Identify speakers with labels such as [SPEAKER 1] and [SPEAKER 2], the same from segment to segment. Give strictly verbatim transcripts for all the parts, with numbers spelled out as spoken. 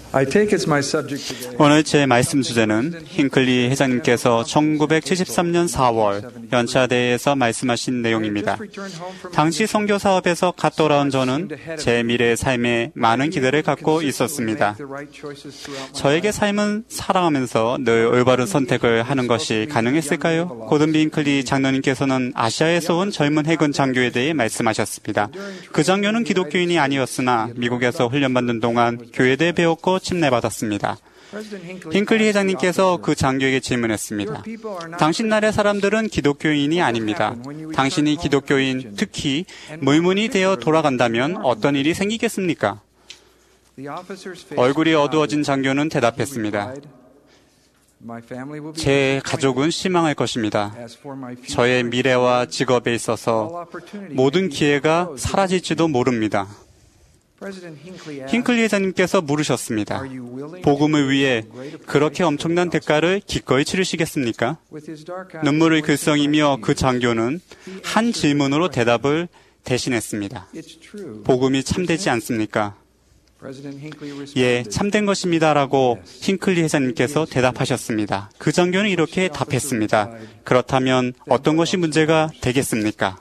[SPEAKER 1] 오늘 제 말씀 주제는 힌클리 회장님께서 천구백칠십삼 년 사월 연차대회에서 말씀하신 내용입니다. 당시 선교 사업에서 갓 돌아온 저는 제 미래의 삶에 많은 기대를 갖고 있었습니다. 저에게 삶은 살아가면서 늘 올바른 선택을 하는 것이 가능했을까요? 고든비 힌클리 장로님께서는 아시아에서 온 젊은 해군 장교에 대해 말씀하셨습니다. 그 장교는 기독교인이 아니었으나 미국에서 훈련받는 동안 교회에 배웠고 침례받았습니다. 힌클리 회장님께서 그 장교에게 질문했습니다. 당신 나라의 사람들은 기독교인이 아닙니다. 당신이 기독교인, 특히 mormon이 되어 돌아간다면 어떤 일이 생기겠습니까? 얼굴이 어두워진 장교는 대답했습니다. 제 가족은 실망할 것입니다. 저의 미래와 직업에 있어서 모든 기회가 사라질지도 모릅니다. 힌클리 회장님께서 물으셨습니다. 복음을 위해 그렇게 엄청난 대가를 기꺼이 치르시겠습니까? 눈물을 글썽이며 그 장교는 한 질문으로 대답을 대신했습니다. 복음이 참되지 않습니까? 예, 참된 것입니다라고 힌클리 회장님께서 대답하셨습니다. 그 장교는 이렇게 답했습니다. 그렇다면 어떤 것이 문제가 되겠습니까?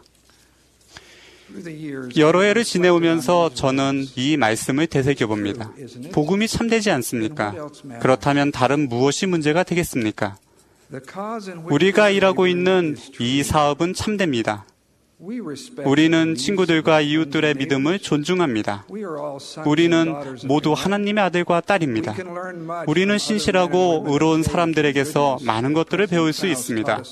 [SPEAKER 1] 여러 해를 지내오면서 저는 이 말씀을 되새겨봅니다. 복음이 참되지 않습니까? 그렇다면 다른 무엇이 문제가 되겠습니까? 우리가 일하고 있는 이 사업은 참됩니다. 우리는 친구들과 이웃들의 믿음을 존중합니다. 우리는 모두 하나님의 아들과 딸입니다. 우리는 신실하고 의로운 사람들에게서 많은 것들을 배울 수 있습니다.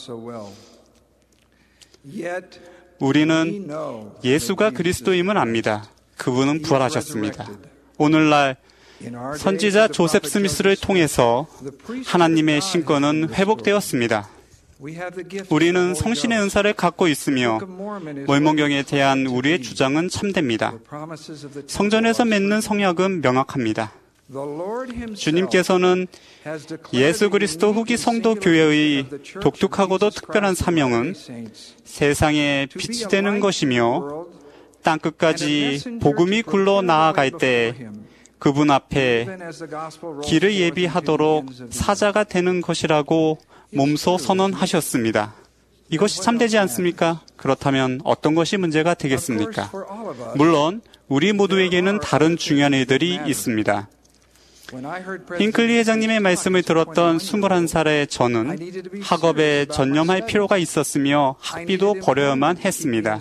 [SPEAKER 1] 우리는 예수가 그리스도임을 압니다. 그분은 부활하셨습니다. 오늘날 선지자 조셉 스미스를 통해서 하나님의 신권은 회복되었습니다. 우리는 성신의 은사를 갖고 있으며 mormon경에 대한 우리의 주장은 참됩니다. 성전에서 맺는 성약은 명확합니다. 주님께서는 예수 그리스도 후기 성도 교회의 독특하고도 특별한 사명은 세상에 빛이 되는 것이며 땅끝까지 복음이 굴러 나아갈 때 그분 앞에 길을 예비하도록 사자가 되는 것이라고 몸소 선언하셨습니다. 이것이 참되지 않습니까? 그렇다면 어떤 것이 문제가 되겠습니까? 물론 우리 모두에게는 다른 중요한 일들이 있습니다. 힌클리 회장님의 말씀을 들었던 스물한 살의 저는 학업에 전념할 필요가 있었으며 학비도 버려야만 했습니다.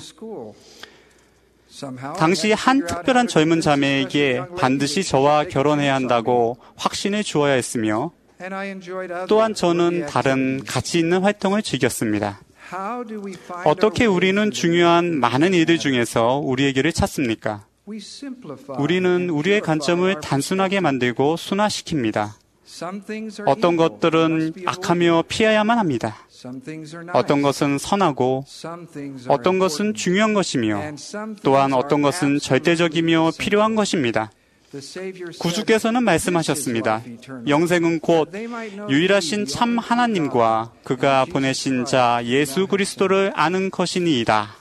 [SPEAKER 1] 당시 한 특별한 젊은 자매에게 반드시 저와 결혼해야 한다고 확신을 주어야 했으며 또한 저는 다른 가치 있는 활동을 즐겼습니다. 어떻게 우리는 중요한 많은 일들 중에서 우리의 길을 찾습니까? 우리는 우리의 관점을 단순하게 만들고 순화시킵니다. 어떤 것들은 악하며 피해야만 합니다. 어떤 것은 선하고 어떤 것은 중요한 것이며 또한 어떤 것은 절대적이며 필요한 것입니다. 구주께서는 말씀하셨습니다. 영생은 곧 유일하신 참 하나님과 그가 보내신 자 예수 그리스도를 아는 것이니이다.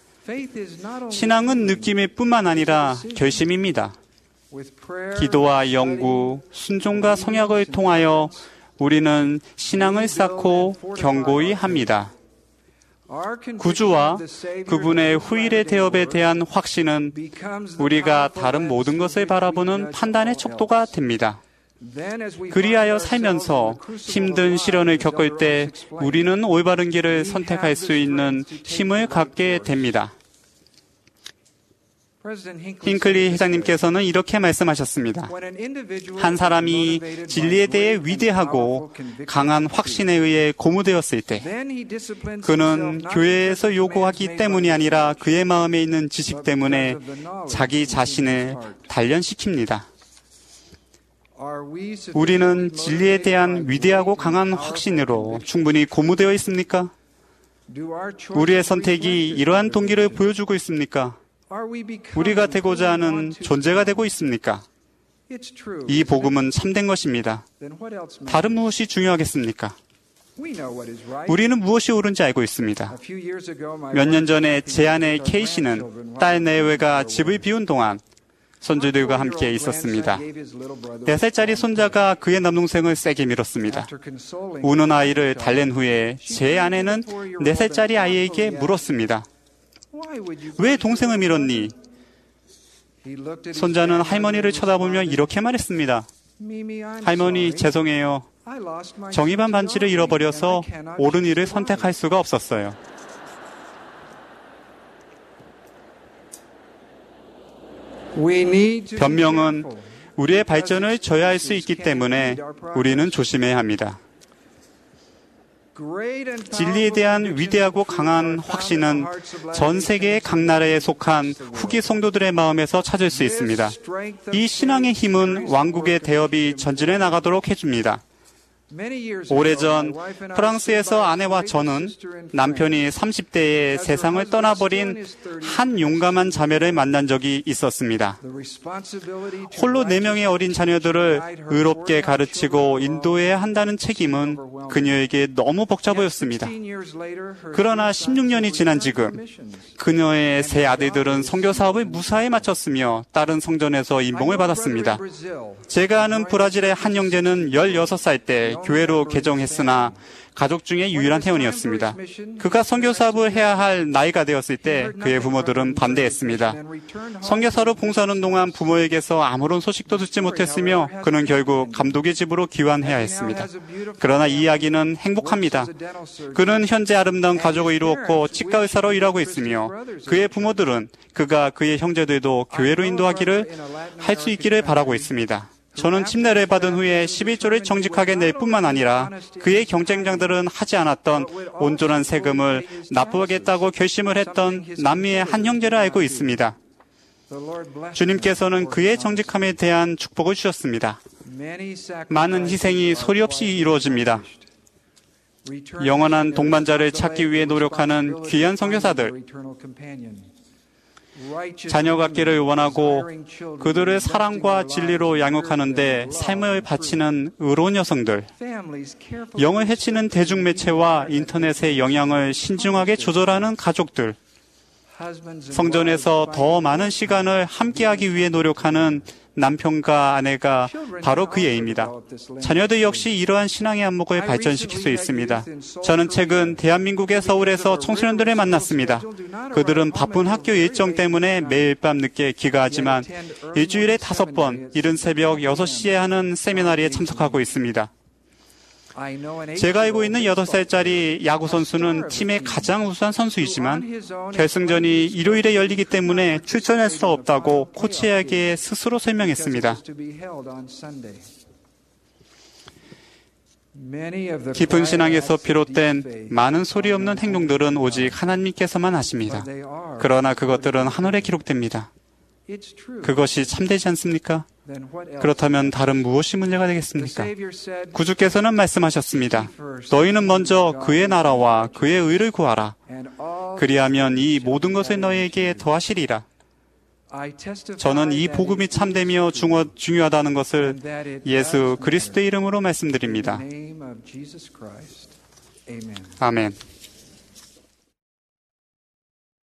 [SPEAKER 1] 신앙은 느낌일 뿐만 아니라 결심입니다. 기도와 연구, 순종과 성약을 통하여 우리는 신앙을 쌓고 견고히 합니다. 구주와 그분의 후일의 대업에 대한 확신은 우리가 다른 모든 것을 바라보는 판단의 척도가 됩니다. 그리하여 살면서 힘든 시련을 겪을 때 우리는 올바른 길을 선택할 수 있는 힘을 갖게 됩니다. 힌클리 회장님께서는 이렇게 말씀하셨습니다. 한 사람이 진리에 대해 위대하고 강한 확신에 의해 고무되었을 때 그는 교회에서 요구하기 때문이 아니라 그의 마음에 있는 지식 때문에 자기 자신을 단련시킵니다. 우리는 진리에 대한 위대하고 강한 확신으로 충분히 고무되어 있습니까? 우리의 선택이 이러한 동기를 보여주고 있습니까? 우리가 되고자 하는 존재가 되고 있습니까? 이 복음은 참된 것입니다. 다른 무엇이 중요하겠습니까? 우리는 무엇이 옳은지 알고 있습니다. 몇 년 전에 제 아내 케이씨는 딸 내외가 집을 비운 동안 손주들과 함께 있었습니다. 네 살짜리 손자가 그의 남동생을 세게 밀었습니다. 우는 아이를 달랜 후에 제 아내는 네 살짜리 아이에게 물었습니다. 왜 동생을 밀었니? 손자는 할머니를 쳐다보며 이렇게 말했습니다. 할머니, 죄송해요. 정의반 반지를 잃어버려서 옳은 일을 선택할 수가 없었어요. 변명은 우리의 발전을 저해할 수 있기 때문에 우리는 조심해야 합니다. 진리에 대한 위대하고 강한 확신은 전 세계의 각 나라에 속한 후기 성도들의 마음에서 찾을 수 있습니다. 이 신앙의 힘은 왕국의 대업이 전진해 나가도록 해줍니다. 오래전 프랑스에서 아내와 저는 남편이 삼십 대에 세상을 떠나버린 한 용감한 자매를 만난 적이 있었습니다. 홀로 네 명의 어린 자녀들을 의롭게 가르치고 인도해야 한다는 책임은 그녀에게 너무 벅차 보였습니다. 그러나 십육 년이 지난 지금 그녀의 세 아들들은 선교 사업을 무사히 마쳤으며 다른 성전에서 임봉을 받았습니다. 제가 아는 브라질의 한 형제는 열여섯 살 때 교회로 개종했으나 가족 중에 유일한 회원이었습니다. 그가 선교 사업을 해야 할 나이가 되었을 때 그의 부모들은 반대했습니다. 선교사로 봉사하는 동안 부모에게서 아무런 소식도 듣지 못했으며 그는 결국 감독의 집으로 귀환해야 했습니다. 그러나 이 이야기는 행복합니다. 그는 현재 아름다운 가족을 이루었고 치과 의사로 일하고 있으며 그의 부모들은 그가 그의 형제들도 교회로 인도하기를 할 수 있기를 바라고 있습니다. 저는 침례를 받은 후에 십일 조를 정직하게 낼 뿐만 아니라 그의 경쟁자들은 하지 않았던 온전한 세금을 납부하겠다고 결심을 했던 남미의 한 형제를 알고 있습니다. 주님께서는 그의 정직함에 대한 축복을 주셨습니다. 많은 희생이 소리 없이 이루어집니다. 영원한 동반자를 찾기 위해 노력하는 귀한 선교사들, 자녀 갖기를 원하고 그들을 사랑과 진리로 양육하는데 삶을 바치는 의로운 여성들, 영을 해치는 대중매체와 인터넷의 영향을 신중하게 조절하는 가족들, 성전에서 더 많은 시간을 함께하기 위해 노력하는 남편과 아내가 바로 그 예입니다. 자녀들 역시 이러한 신앙의 안목을 발전시킬 수 있습니다. 저는 최근 대한민국의 서울에서 청소년들을 만났습니다. 그들은 바쁜 학교 일정 때문에 매일 밤 늦게 귀가하지만 일주일에 다섯 번 이른 새벽 여섯 시에 하는 세미나리에 참석하고 있습니다. 제가 알고 있는 여덟 살짜리 야구 선수는 팀의 가장 우수한 선수이지만 결승전이 일요일에 열리기 때문에 출전할 수 없다고 코치에게 스스로 설명했습니다. 깊은 신앙에서 비롯된 많은 소리 없는 행동들은 오직 하나님께서만 아십니다. 그러나 그것들은 하늘에 기록됩니다. 그것이 참되지 않습니까? 그렇다면 다른 무엇이 문제가 되겠습니까? 구주께서는 말씀하셨습니다. 너희는 먼저 그의 나라와 그의 의를 구하라. 그리하면 이 모든 것을 너희에게 더하시리라. 저는 이 복음이 참되며 중요하다는 것을 예수 그리스도의 이름으로 말씀드립니다. 아멘.